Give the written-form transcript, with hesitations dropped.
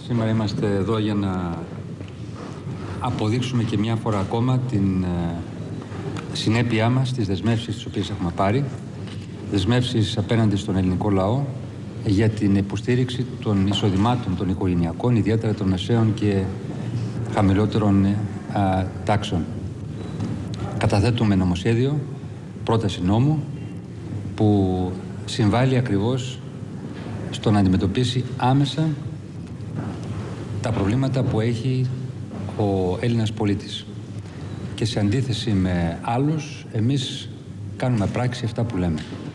Σήμερα είμαστε εδώ για να αποδείξουμε και μια φορά ακόμα την συνέπειά μας στις δεσμεύσεις τις οποίες έχουμε πάρει. Δεσμεύσεις απέναντι στον ελληνικό λαό για την υποστήριξη των εισοδημάτων των οικογενειακών, ιδιαίτερα των μεσαίων και χαμηλότερων τάξεων. Καταθέτουμε νομοσχέδιο, πρόταση νόμου, που συμβάλλει ακριβώς στο να αντιμετωπίσει άμεσα τα προβλήματα που έχει ο Έλληνας πολίτης. Και σε αντίθεση με άλλους, εμείς κάνουμε πράξη αυτά που λέμε.